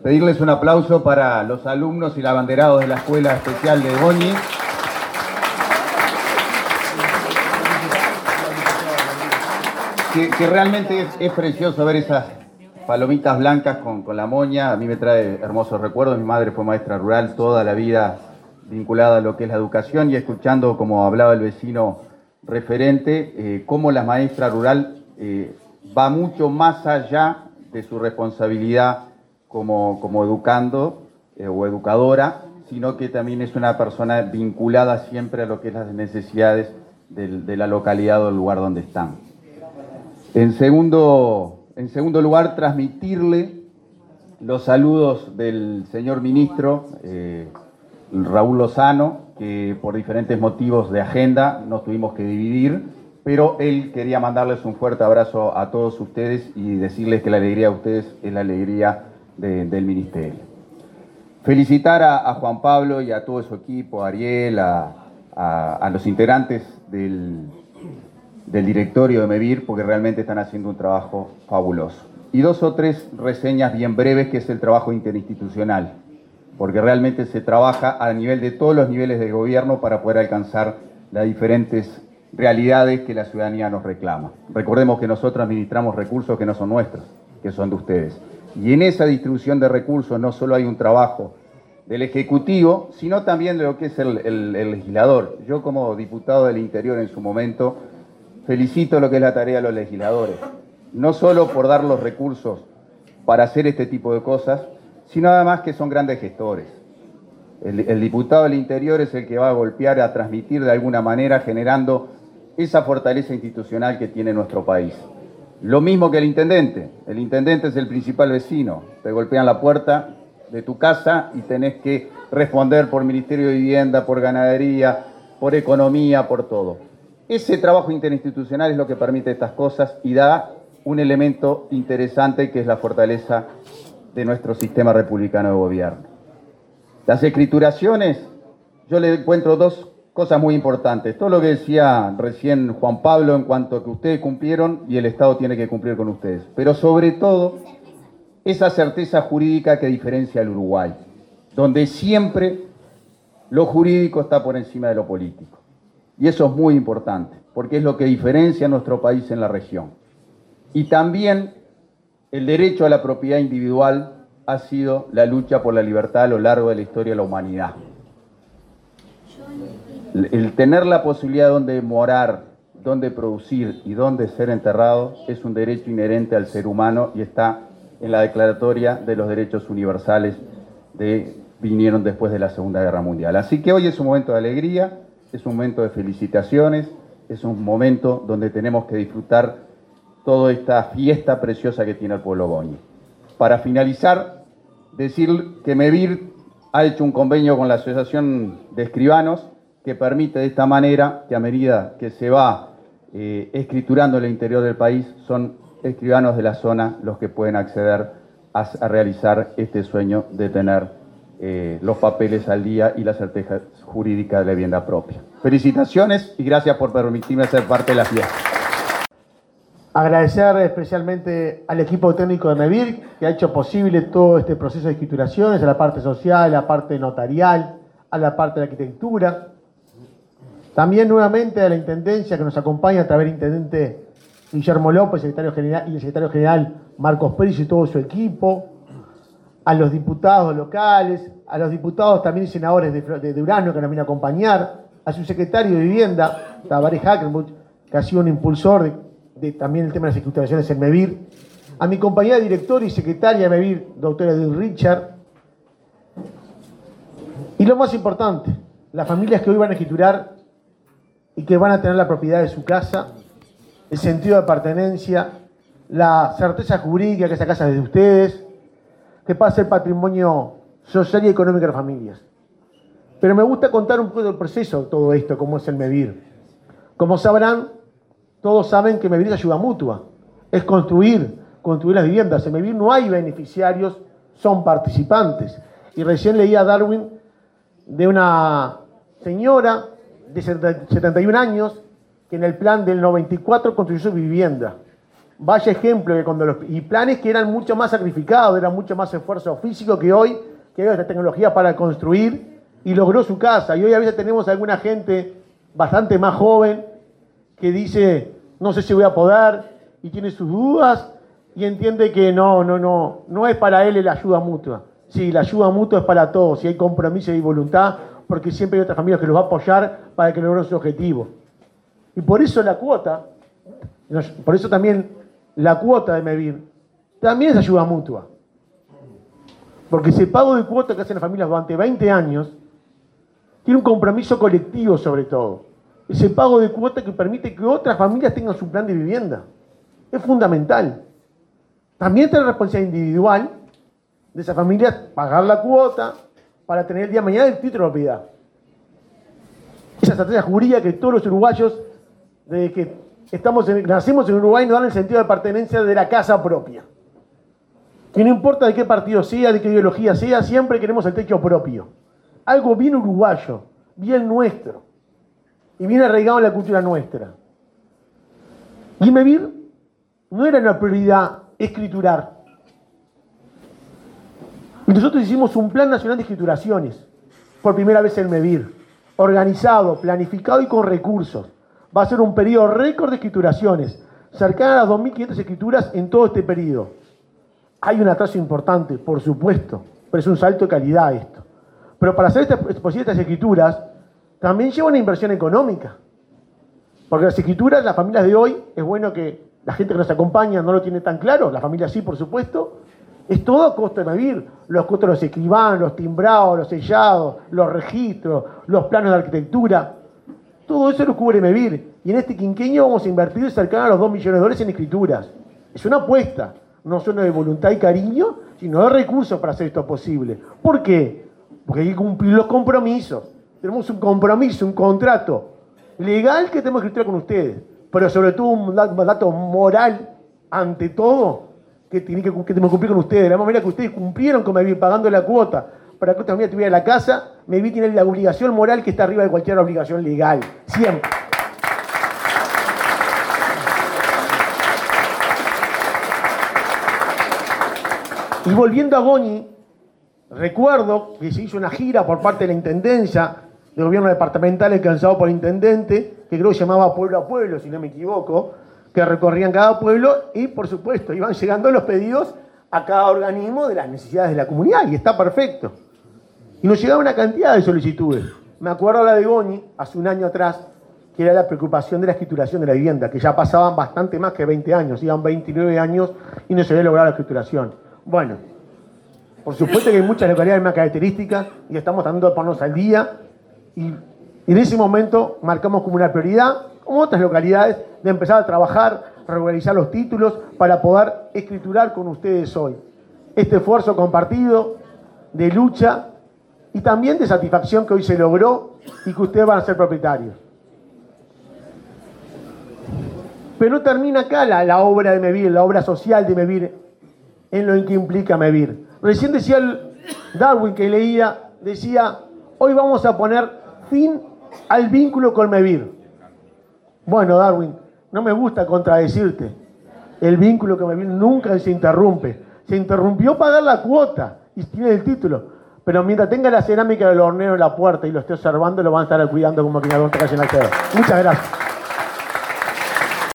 Pedirles un aplauso para los alumnos y el abanderado de la Escuela Especial de Goñi. Que realmente es precioso ver esas palomitas blancas con la moña. A mí me trae hermosos recuerdos. Mi madre fue maestra rural toda la vida vinculada a lo que es la educación, y escuchando, como hablaba el vecino referente, cómo la maestra rural va mucho más allá de su responsabilidad como educando o educadora, sino que también es una persona vinculada siempre a lo que es las necesidades de la localidad o del lugar donde están. En segundo lugar, transmitirle los saludos del señor ministro Raúl Lozano, que por diferentes motivos de agenda nos tuvimos que dividir, pero él quería mandarles un fuerte abrazo a todos ustedes y decirles que la alegría de ustedes es la alegría del ministerio. Felicitar a Juan Pablo y a todo su equipo, a Ariel, a los integrantes del directorio de MEVIR, porque realmente están haciendo un trabajo fabuloso. Y 2 o 3 reseñas bien breves, que es el trabajo interinstitucional, porque realmente se trabaja a nivel de todos los niveles de gobierno para poder alcanzar las diferentes realidades que la ciudadanía nos reclama. Recordemos que nosotros administramos recursos que no son nuestros, que son de ustedes. Y en esa distribución de recursos no solo hay un trabajo del Ejecutivo, sino también de lo que es el legislador. Yo, como diputado del Interior en su momento, felicito lo que es la tarea de los legisladores, no solo por dar los recursos para hacer este tipo de cosas, sino además que son grandes gestores. El diputado del Interior es el que va a golpear, a transmitir de alguna manera, generando esa fortaleza institucional que tiene nuestro país. Lo mismo que el intendente es el principal vecino, te golpean la puerta de tu casa y tenés que responder por Ministerio de Vivienda, por Ganadería, por Economía, por todo. Ese trabajo interinstitucional es lo que permite estas cosas y da un elemento interesante, que es la fortaleza de nuestro sistema republicano de gobierno. Las escrituraciones, yo le encuentro 2 cosas muy importantes. Todo lo que decía recién Juan Pablo en cuanto a que ustedes cumplieron y el Estado tiene que cumplir con ustedes. Pero sobre todo, esa certeza jurídica que diferencia al Uruguay, donde siempre lo jurídico está por encima de lo político. Y eso es muy importante, porque es lo que diferencia a nuestro país en la región. Y también el derecho a la propiedad individual ha sido la lucha por la libertad a lo largo de la historia de la humanidad. El tener la posibilidad de dónde morar, dónde producir y dónde ser enterrado es un derecho inherente al ser humano y está en la Declaratoria de los Derechos Universales que vinieron después de la Segunda Guerra Mundial. Así que hoy es un momento de alegría, es un momento de felicitaciones, es un momento donde tenemos que disfrutar toda esta fiesta preciosa que tiene el pueblo goñi. Para finalizar, decir que MEVIR ha hecho un convenio con la Asociación de Escribanos que permite de esta manera que, a medida que se va escriturando en el interior del país, son escribanos de la zona los que pueden acceder a realizar este sueño de tener los papeles al día y la certeza jurídica de la vivienda propia. Felicitaciones y gracias por permitirme ser parte de la fiesta. Agradecer especialmente al equipo técnico de MEVIR, que ha hecho posible todo este proceso de escrituraciones, a la parte social, a la parte notarial, a la parte de arquitectura. También nuevamente a la Intendencia, que nos acompaña a través del Intendente Guillermo López, secretario general, y el secretario general Marcos Pérez y todo su equipo, a los diputados locales, a los diputados también y senadores de Durazno que nos vienen a acompañar, a su secretario de Vivienda, Tabaré Hackenbuch, que ha sido un impulsor de también el tema de las escrituraciones en MEVIR, a mi compañera directora y secretaria de MEVIR, doctora Edith Richard, y lo más importante, las familias que hoy van a escriturar y que van a tener la propiedad de su casa, el sentido de pertenencia, la certeza jurídica que esa casa es de ustedes, que pasa el patrimonio social y económico de las familias. Pero me gusta contar un poco del proceso de todo esto, cómo es el MEVIR. Como sabrán, todos saben que MEVIR es ayuda mutua, es construir las viviendas. En MEVIR no hay beneficiarios, son participantes. Y recién leía a Darwin de una señora de 71 años que en el plan del 94 construyó su vivienda. vaya ejemplo de cuando y planes que eran mucho más sacrificados, eran mucho más esfuerzo físico que hoy, que hay esta tecnología para construir, y logró su casa. Y hoy a veces tenemos alguna gente bastante más joven que dice, no sé si voy a poder, y tiene sus dudas, y entiende que no es para él la ayuda mutua. Sí, la ayuda mutua es para todos, y hay compromiso y voluntad, porque siempre hay otras familias que los va a apoyar para que logren su objetivo. Y por eso la cuota, por eso también la cuota de MEVIR, también es ayuda mutua. Porque ese pago de cuota que hacen las familias durante 20 años, tiene un compromiso colectivo sobre todo. Ese pago de cuota que permite que otras familias tengan su plan de vivienda. Es fundamental. También está la responsabilidad individual de esa familia pagar la cuota para tener el día de mañana el título de propiedad. Esa estrategia jurídica que todos los uruguayos, desde que nacimos en Uruguay, nos dan el sentido de pertenencia de la casa propia. Que no importa de qué partido sea, de qué ideología sea, siempre queremos el techo propio. Algo bien uruguayo, bien nuestro. Y bien arraigado en la cultura nuestra. Y MEVIR no era una prioridad escriturar. Y nosotros hicimos un Plan Nacional de Escrituraciones, por primera vez en MEVIR, organizado, planificado y con recursos. Va a ser un periodo récord de escrituraciones, cercana a las 2.500 escrituras en todo este periodo. Hay un atraso importante, por supuesto, pero es un salto de calidad esto. Pero para hacer estas escrituras, también lleva una inversión económica. Porque las escrituras, las familias de hoy, es bueno que la gente que nos acompaña no lo tiene tan claro, las familias sí, por supuesto, es todo a costo de MEVIR. Los costos de los escribanos, los timbrados, los sellados, los registros, los planos de arquitectura, todo eso lo cubre MEVIR. Y en este quinquenio vamos a invertir cercano a los $2 millones en escrituras. Es una apuesta, no solo de voluntad y cariño, sino de recursos para hacer esto posible. ¿Por qué? Porque hay que cumplir los compromisos. Tenemos un compromiso, un contrato legal que tenemos que escribir con ustedes, pero sobre todo un dato moral, ante todo, que tenemos que cumplir con ustedes. De la manera que ustedes cumplieron con MEVIR pagando la cuota para que otra familia tuviera la casa, MEVIR tiene la obligación moral que está arriba de cualquier obligación legal. Siempre. Y volviendo a Goñi, recuerdo que se hizo una gira por parte de la Intendencia de Gobierno Departamental encabezado por el Intendente, que creo que se llamaba Pueblo a Pueblo, si no me equivoco, que recorrían cada pueblo y, por supuesto, iban llegando los pedidos a cada organismo de las necesidades de la comunidad, y está perfecto. Y nos llegaba una cantidad de solicitudes. Me acuerdo la de Goñi, hace un año atrás, que era la preocupación de la escrituración de la vivienda, que ya pasaban bastante más que 20 años, iban 29 años y no se había logrado la escrituración. Bueno, por supuesto que hay muchas localidades más características y estamos tratando de ponernos al día, y en ese momento marcamos como una prioridad, como otras localidades, de empezar a trabajar, regularizar los títulos para poder escriturar con ustedes hoy. Este esfuerzo compartido de lucha y también de satisfacción que hoy se logró y que ustedes van a ser propietarios. Pero no termina acá la obra de MEVIR, la obra social de MEVIR, en lo que implica MEVIR. Recién decía Darwin que leía, decía, hoy vamos a poner fin al vínculo con MEVIR. Bueno, Darwin, no me gusta contradecirte. El vínculo con MEVIR nunca se interrumpe. Se interrumpió pagar la cuota y tiene el título. Pero mientras tenga la cerámica del hornero en la puerta y lo esté observando, lo van a estar cuidando como que no te calle en la cara. Muchas gracias.